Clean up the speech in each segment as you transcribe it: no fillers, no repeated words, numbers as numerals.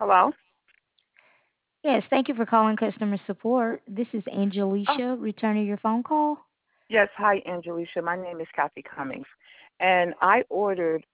Hello? Yes, thank you for calling customer support. This is Oh, Angelicia returning your phone call. yes. Hi, Angelica. My name is Kathy Cummings, and I ordered.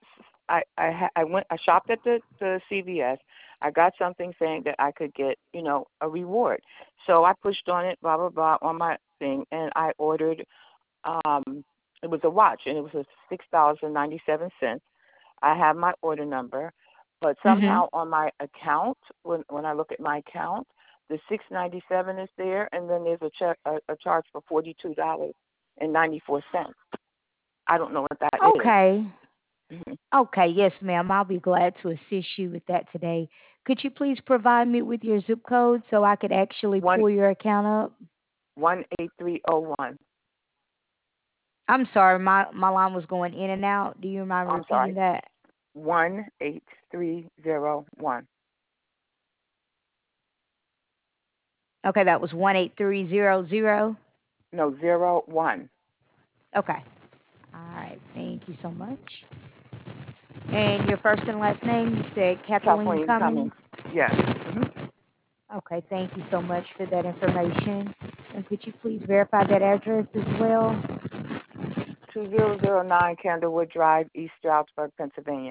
I shopped at the CVS. I got something saying that I could get, a reward. So I pushed on it, blah blah blah, on my thing, and I ordered. Um, it was a watch, and it was $6.97. I have my order number, but Mm-hmm. somehow on my account, when I look at my account, the 697 is there, and then there's a charge for $42.94. I don't know what that is. Okay. Mhm. Okay, yes, ma'am. I'll be glad to assist you with that today. Could you please provide me with your zip code so I could actually One pull your account up? 18301. I'm sorry, my line was going in and out. Do you mind I'm repeating sorry, that? 18301. Okay, that was 18300. No, 01. Okay. All right. Thank you so much. And your first and last name, you said Kathleen Kathleen Cummings. Cummings. Yes. Okay, thank you so much for that information. And could you please verify that address as well? 2009 Candlewood Drive, East Stroudsburg, Pennsylvania.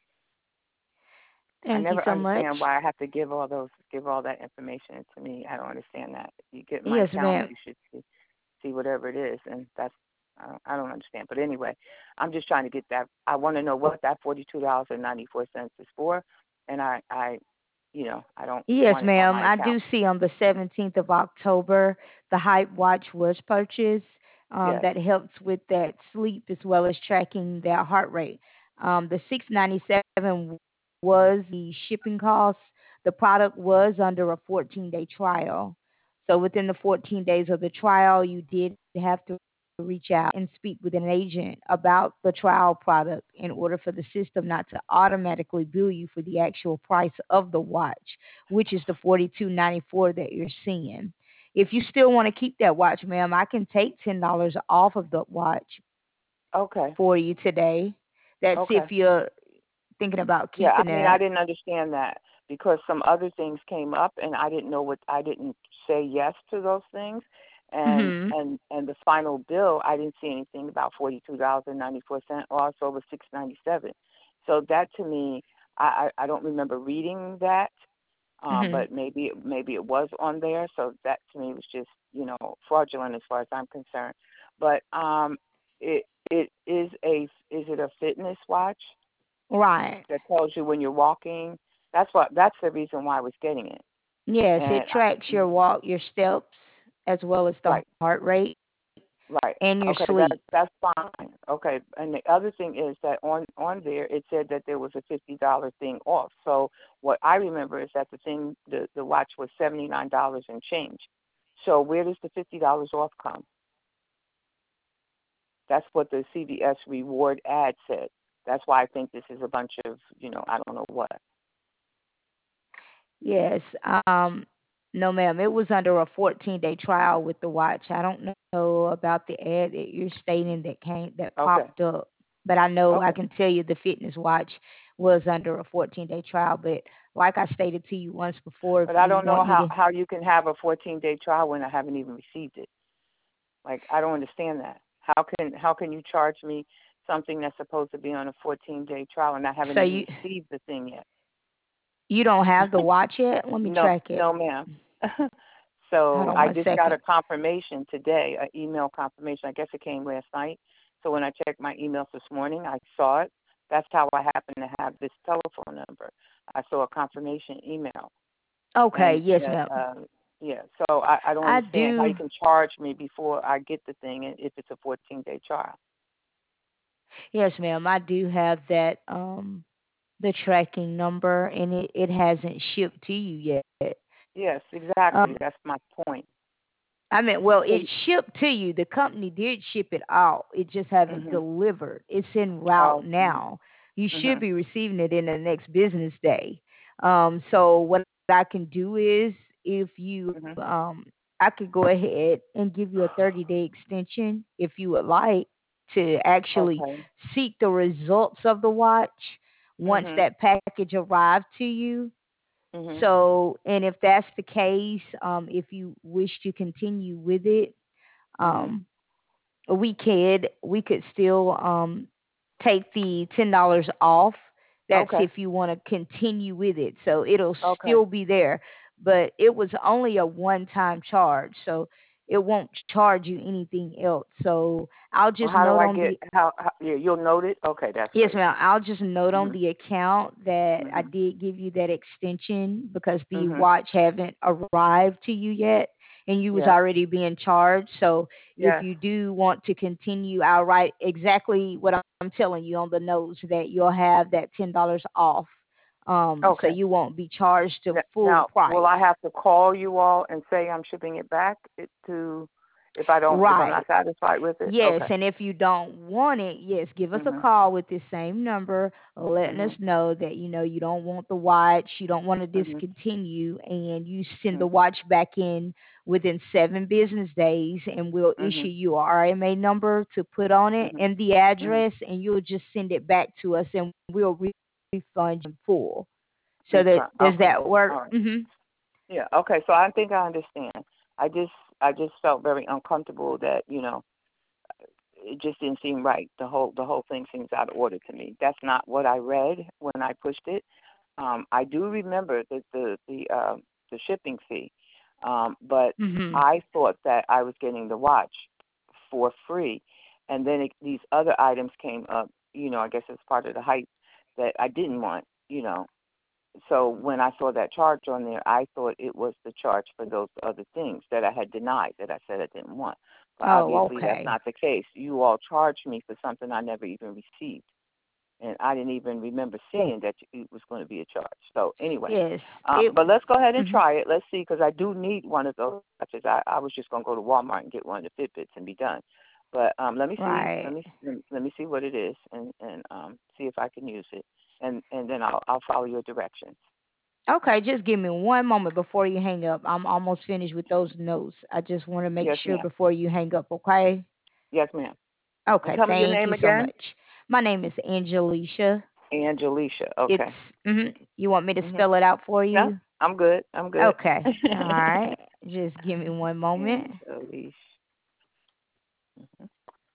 I Thank you never so much. understand why I have to give all that information to me. I don't understand that. You get my Yes, account, ma'am. you should see whatever it is, and that's I don't understand. But anyway, I'm just trying to get that. I want to know what that $42.94 is for, and I don't Yes, want it on ma'am. my I account. do see on the 17th of October, the Hype Watch was purchased. Yes. That helps with that sleep as well as tracking their heart rate. The 697 was the shipping cost. The product was under a 14-day trial. So within the 14 days of the trial, you did have to reach out and speak with an agent about the trial product in order for the system not to automatically bill you for the actual price of the watch, which is the 42.94 that you're seeing. If you still want to keep that watch, ma'am, I can take $10 off of the watch Okay. for you today. That's if Okay. you're thinking about Yeah. keeping I mean, I it. didn't understand that because some other things came up, and I didn't know what. I didn't say yes to those things, and Mhm. the final bill, I didn't see anything about $42.94, or also was 697. So that to me, I don't remember reading that, Mhm. but maybe it was on there. So that to me was just fraudulent as far as I'm concerned. But it is it a fitness watch Right. that tells you when you're walking? That's the reason why I was getting it. Yes, And it tracks your walk, your steps, as well as the right, heart rate and your right. sleep. Okay, that's fine. Okay, and the other thing is that on there it said that there was a $50 thing off. So what I remember is that the watch was $79 and change. So where does the $50 off come? That's what the CVS reward ad said. That's why I think this is a bunch of I don't know what. Yes. No, ma'am. It was under a 14-day trial with the watch. I don't know about the ad that you're stating that Okay, popped up, but I know I okay. can tell you the fitness watch was under a 14-day trial. But like I stated to you once before, if But I you don't know want me to, how you can have a 14-day trial when I haven't even received it. Like I don't understand that. How can you charge me something that's supposed to be on a 14-day trial and I haven't so even you received the thing yet? you don't have the watch yet. Let me No, track it. no, ma'am. Hold So on I one just got second. a confirmation today, an email confirmation. I guess it came last night. So when I checked my emails this morning, I saw it. That's how I happen to have this telephone number. I saw a confirmation email, Okay. and Yes, that, ma'am. yeah. So I don't I understand how do. you can charge me before I get the thing, if it's a 14-day trial. Yes, ma'am. I do have that. The tracking number, and it hasn't shipped to you yet. Yes, Um, exactly. That's my point. I mean, well, So, it shipped to you. The company did ship it out. It just haven't mhm. delivered. It's en route Oh, mhm. now. You should Mhm. be receiving it in the next business day. So what I can do is, if you, Mhm. I could go ahead and give you a 30-day extension if you would like to actually Okay. seek the results of the watch once Mhm. that package arrived to you. Mhm. So, and if that's the case, if you wish to continue with it, Mhm. um, we could still take the $10 off. That's Okay. if you want to continue with it. So it'll Okay. still be there, but it was only a one-time charge, so it won't charge you anything else. So I'll Well, just how do note I on get the how yeah, you'll note it? Okay, that's Yes, great. ma'am. I'll just note on Mhm. the account that I Mhm. did give you that extension because the Mhm. watch haven't arrived to you yet and you was Yes. already being charged. So if Yes. you do want to continue, I'll write exactly what I'm telling you on the notes that you'll have that $10 off. So Okay. you won't be charged the full Now, will price. I have to call you all and say I'm shipping it back to if I'm Right. not satisfied with it? Yes, Okay. and if you don't want it, yes, give us a Mhm. call with this same number, letting us Mhm. know that you don't want the watch, you don't want to Mhm. discontinue, and you send the Mhm. watch back in within 7 business days, and we'll issue Mhm. you a RMA number to put on it Mhm. and the Mhm. address, and you'll just send it back to us, and we'll refund you in full. So that Refund. does Okay. that work? All right. Mhm. Yeah. Okay. So I think I understand. I just I just felt very uncomfortable that it just didn't seem right. The whole thing seems out of order to me. That's not what I read when I pushed it. I do remember the shipping fee, but Mhm. I thought that I was getting the watch for free, and then these other items came up. I guess it's part of the hype that I didn't want. So when I saw that charge on there, I thought it was the charge for those other things that I had denied, that I said I didn't want. But Oh, obviously that's okay. not the case. You all charged me for something I never even received, and I didn't even remember seeing that it was going to be a charge. So anyway, Yes. It but let's go ahead and mhm. try it. Let's see, because I do need one of those watches. I was just going to go to Walmart and get one of the Fitbits and be done. But let me see, Right. let me see what it is, and see if I can use it, and then I'll follow your directions. Okay, just give me one moment before you hang up. I'm almost finished with those notes. I just want to make Yes, sure ma'am. before you hang up, okay? Yes, ma'am. And Okay, tell me your thank name you so again. much. My name is Angelicia. Angelicia. It's Okay. you want me to Mhm. spell it out for Yeah, you? I'm good. I'm good. Okay. All right. Just give me one moment. Angelicia. Mhm.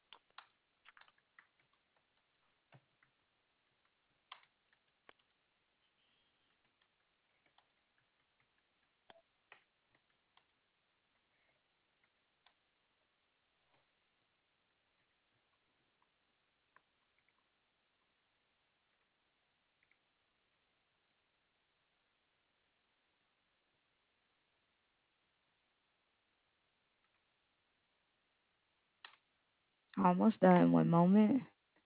Almost done. One moment.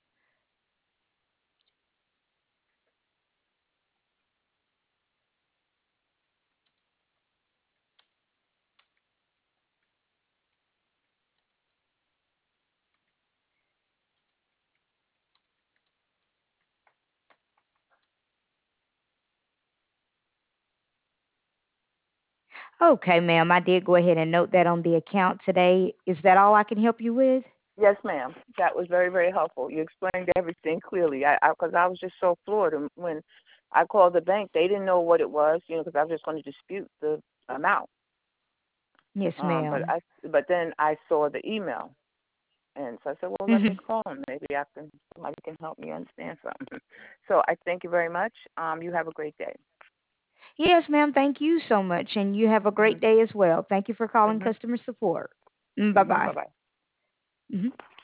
Okay, ma'am. I did go ahead and note that on the account today. Is that all I can help you with? Yes, ma'am. That was very, very helpful. You explained everything clearly. Because I was just so floored, and when I called the bank, they didn't know what it was. Because I was just going to dispute the amount. Yes, But ma'am. but then I saw the email, and so I said, well, let me Mhm. call him. Maybe somebody can help me understand something. So I thank you very much. You have a great day. Yes, ma'am. Thank you so much, and you have a great Mhm. day as well. Thank you for calling Mhm. customer support. Bye Mhm. Bye bye. bye. Mhm.